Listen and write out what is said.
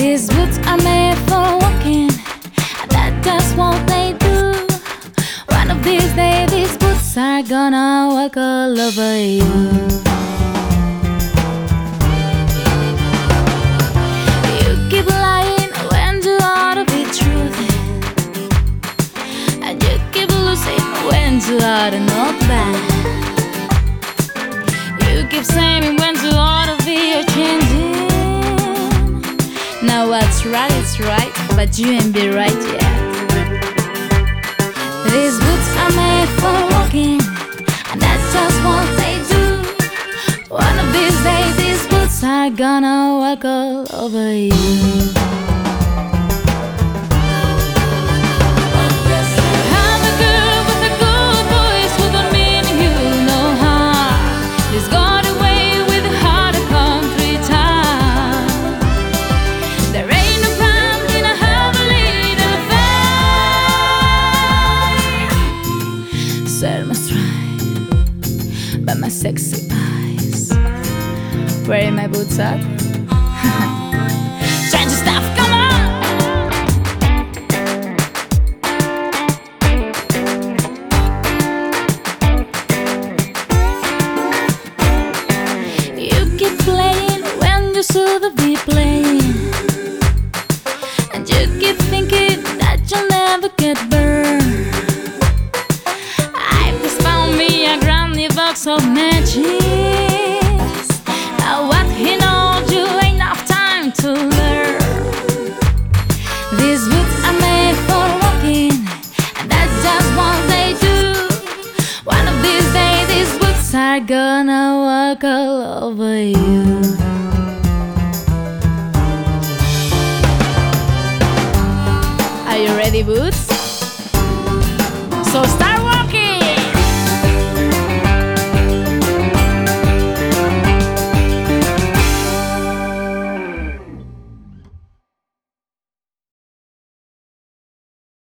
These boots are made for walking, that's what they do. One of these days, these boots are gonna walk all over you. You keep lying when you ought to be truth, and you keep losing when you ought to not bad. You keep saying when you ought to be you're changing. Now what's right is right, but you ain't be right yet. These boots are made for walking, and that's just what they do. One of these days, these boots are gonna walk all over you. Set my stride by my sexy eyes. Wearing my boots up. Change your stuff, come on! You keep playing when you should be playing, and you keep thinking that you'll never get burned. Box of matches. What he knows, you ain't enough time to learn. These boots are made for walking, and that's just what they do. One of these days, these boots are gonna walk all over you. Are you ready, boots?